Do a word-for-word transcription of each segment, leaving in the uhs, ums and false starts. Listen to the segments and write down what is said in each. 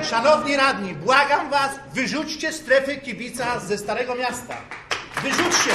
Szanowni radni, błagam was, wyrzućcie strefy kibica ze Starego Miasta. Wyrzućcie!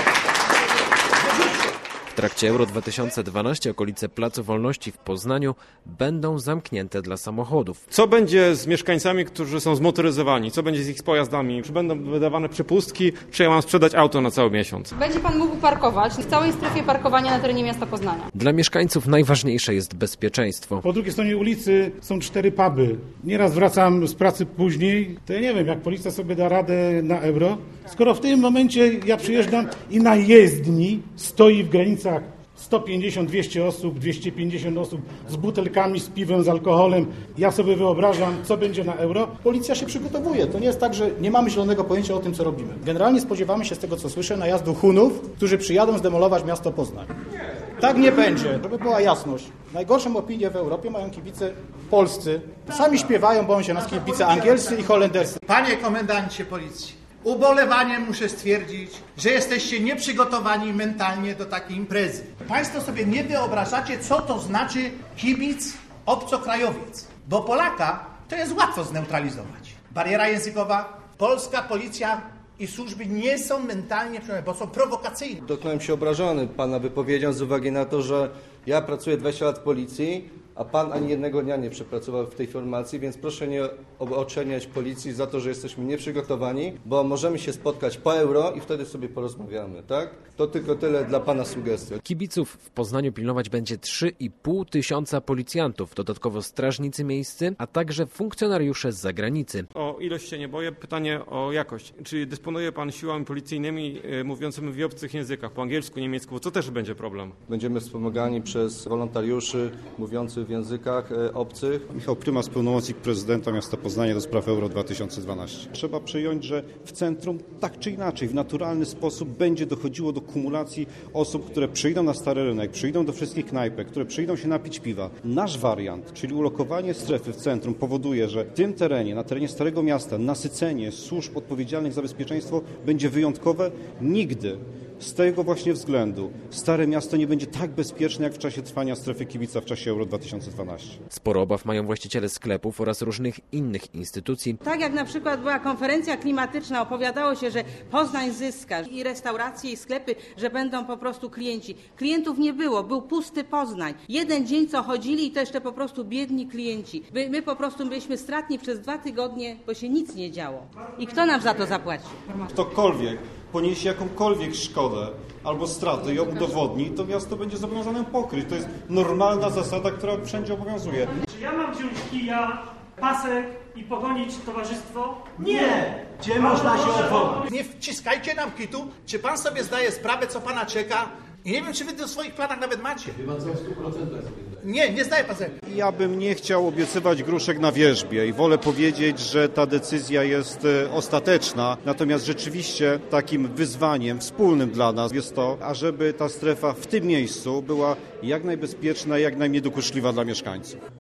Wyrzućcie! W trakcie Euro dwa tysiące dwanaście okolice Placu Wolności w Poznaniu będą zamknięte dla samochodów. Co będzie z mieszkańcami, którzy są zmotoryzowani? Co będzie z ich pojazdami? Czy będą wydawane przepustki, czy ja mam sprzedać auto na cały miesiąc? Będzie pan mógł parkować w całej strefie parkowania na terenie miasta Poznania. Dla mieszkańców najważniejsze jest bezpieczeństwo. Po drugiej stronie ulicy są cztery puby. Nieraz wracam z pracy później, to ja nie wiem, jak policja sobie da radę na euro, skoro w tym momencie ja przyjeżdżam i na jezdni stoi w granicach sto pięćdziesiąt do dwustu osób, dwieście pięćdziesiąt osób z butelkami, z piwem, z alkoholem. Ja sobie wyobrażam, co będzie na euro. Policja się przygotowuje. To nie jest tak, że nie mamy zielonego pojęcia o tym, co robimy. Generalnie spodziewamy się z tego, co słyszę, najazdu Hunów, którzy przyjadą zdemolować miasto Poznań. Tak nie będzie, żeby była jasność. Najgorszą opinię w Europie mają kibice polscy. Sami śpiewają, boją się nas kibice angielscy i holenderscy. Panie komendancie policji, ubolewaniem muszę stwierdzić, że jesteście nieprzygotowani mentalnie do takiej imprezy. Państwo sobie nie wyobrażacie, co to znaczy kibic obcokrajowiec. Bo Polaka to jest łatwo zneutralizować. Bariera językowa, polska policja i służby nie są mentalnie przygotowane, bo są prowokacyjne. Dotknąłem się obrażony pana wypowiedzią z uwagi na to, że ja pracuję dwadzieścia lat w policji, a pan ani jednego dnia nie przepracował w tej formacji, więc proszę nie oceniać policji za to, że jesteśmy nieprzygotowani, bo możemy się spotkać po euro i wtedy sobie porozmawiamy, tak? To tylko tyle dla pana sugestii. Kibiców w Poznaniu pilnować będzie trzy i pół tysiąca policjantów, dodatkowo strażnicy miejscy, a także funkcjonariusze z zagranicy. O ilość się nie boję, pytanie o jakość. Czy dysponuje pan siłami policyjnymi y, mówiącymi w obcych językach, po angielsku, niemiecku, co też będzie problem? Będziemy wspomagani przez wolontariuszy mówiących w językach y, obcych. Michał Prymas, pełnomocnik prezydenta miasta Poznania do spraw Euro dwa tysiące dwanaście. Trzeba przyjąć, że w centrum tak czy inaczej, w naturalny sposób będzie dochodziło do kumulacji osób, które przyjdą na Stary Rynek, przyjdą do wszystkich knajpek, które przyjdą się napić piwa. Nasz wariant, czyli ulokowanie strefy w centrum, powoduje, że w tym terenie, na terenie Starego Miasta, nasycenie służb odpowiedzialnych za bezpieczeństwo będzie wyjątkowe. Nigdy z tego właśnie względu Stare Miasto nie będzie tak bezpieczne, jak w czasie trwania strefy kibica w czasie Euro dwa tysiące dwanaście. Sporo obaw mają właściciele sklepów oraz różnych innych instytucji. Tak jak na przykład była konferencja klimatyczna, opowiadało się, że Poznań zyska i restauracje i sklepy, że będą po prostu klienci. Klientów nie było, był pusty Poznań. Jeden dzień co chodzili i to jeszcze po prostu biedni klienci. My, my po prostu byliśmy stratni przez dwa tygodnie, bo się nic nie działo. I kto nam za to zapłaci? Ktokolwiek poniesie jakąkolwiek szkodę albo straty i udowodni, to miasto będzie zobowiązane pokryć. To jest normalna zasada, która wszędzie obowiązuje. Czy ja mam wziąć kija, pasek i pogonić towarzystwo? Nie! Gdzie można się odwołać? Nie wciskajcie nam kitu. Czy pan sobie zdaje sprawę, co pana czeka? I nie wiem, czy wy to w swoich planach nawet macie. Chyba co w stu procentach. Nie, nie zdaje pan sobie. Ja bym nie chciał obiecywać gruszek na wierzbie i wolę powiedzieć, że ta decyzja jest ostateczna. Natomiast rzeczywiście takim wyzwaniem wspólnym dla nas jest to, ażeby ta strefa w tym miejscu była jak najbezpieczna, jak najmniej dokuczliwa dla mieszkańców.